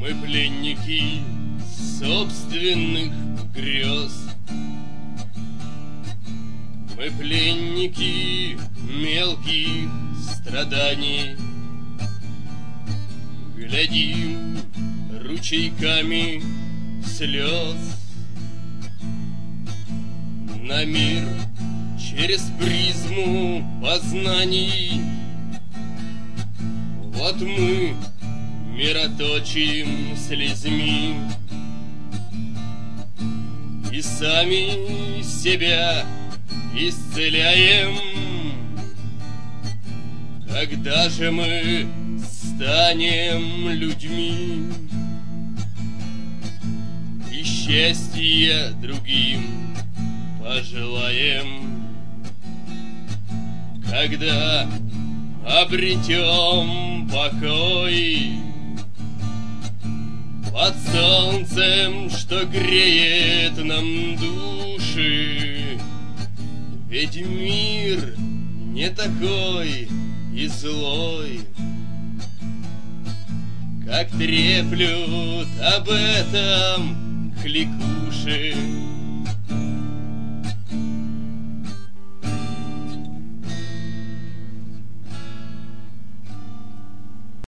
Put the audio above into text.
Мы пленники собственных грез. Мы пленники мелких страданий. Глядим ручейками слез на мир через призму познаний. Вот мы мироточим слезьми и сами себя исцеляем. Когда же мы станем людьми и счастье другим пожелаем? Когда обретем покой под солнцем, что греет нам души? Ведь мир не такой и злой, как треплют об этом кликуши.